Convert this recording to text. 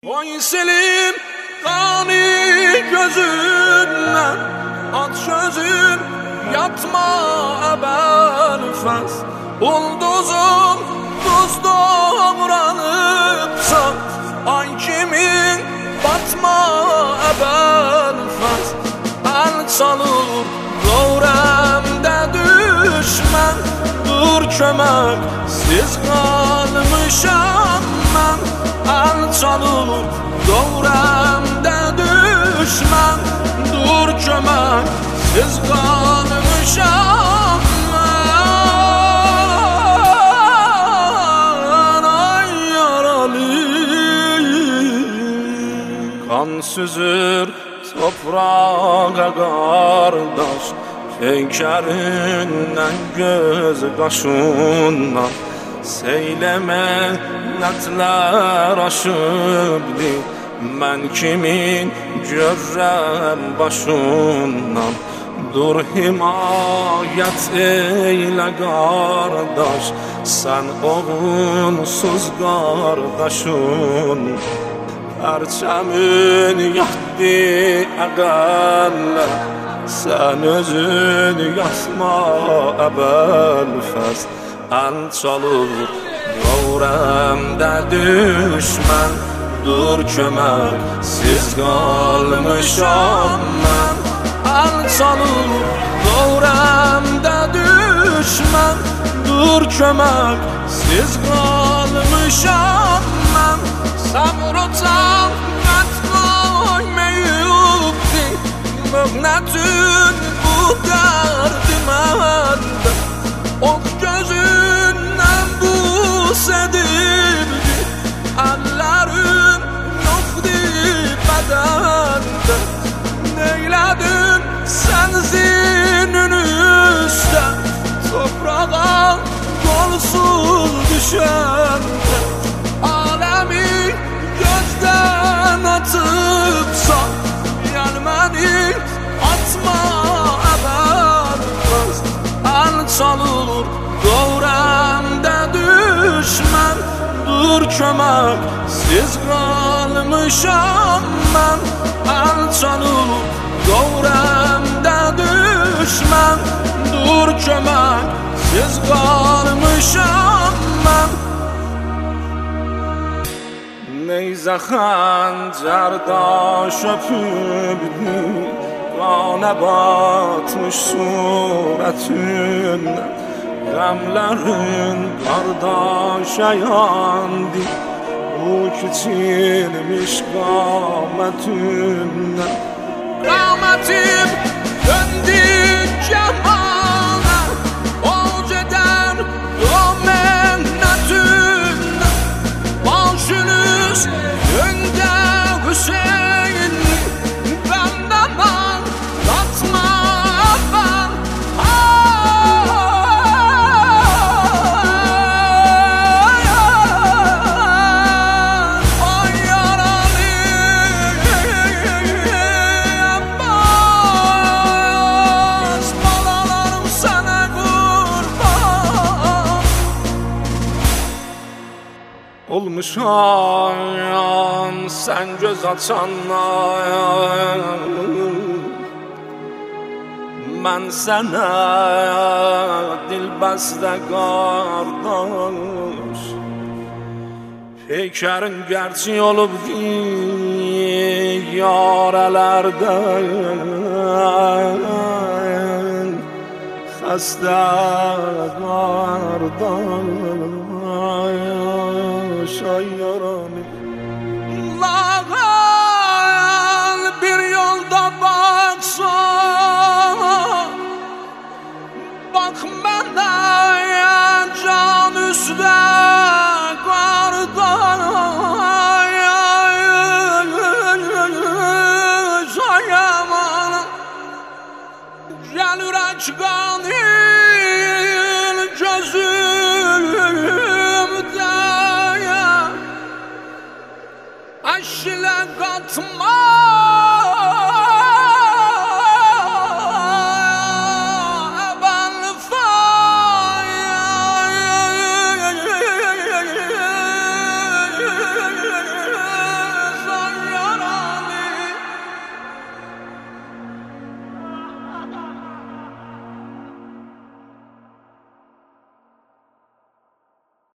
Oy Selim, kani gözünden at sözün, yatma ebel fes. Ulduzun tuz doğranıpsa ay kimin batma ebel fes. El çalır doğremde düşmen, dur kömek siz kalmışam ben. El çalır doğremde düşmen, dur kömek siz kalmışam ben. Ay yaralı kan süzür toprağa kardeş, peykerinden göz kaşından. Seyleme netler aşıbdı, ben kimin görrem başından. Dur himayet eyle kardeş, sen oğunsuz kardeşin. Perçemin yahtı eğelle, sen özün yasma ebel fes. El çalır doğremde düşmen, dur kömek siz kalmışam ben. El çalır doğremde düşmen, dur kömek siz kalmışam ben. Sabrotan etkoymayıptı mühnetin bu derdimende. Ok gözünden buz edildi, ellerin yoktu bedende. Neyledin sen zinin üstten, toprağa kolsuz düşende. Alemi gözden atıpsa gelmedi, atma ebel fes. El çalır doğremde düşmen, dur kömek siz kalmışam ben. El çalır doğremde düşmen, dur kömek siz kalmışam ben. Neyze xancarda şöpübdü, qana batmış suretünden. Gamlerin kardeşe yandı, bu küçülmüş kâmetünden. Kâmetim döndü cemana, oceden o mennetünden. Başınız önde Hüseyin, benden anlatma ben. Ay yaralı Abbas, balalarım sana kurban. Olmuş ayan sen göz açanlar, ben sana dilbeste kardeş. Peykerin gerçi olup yarelerden, hasta kardeş. Ay yaralı lağal bir yolda baksana, bak bana can üstte kardeş. Ay aman gel ürek kanil gözümde, eşle katma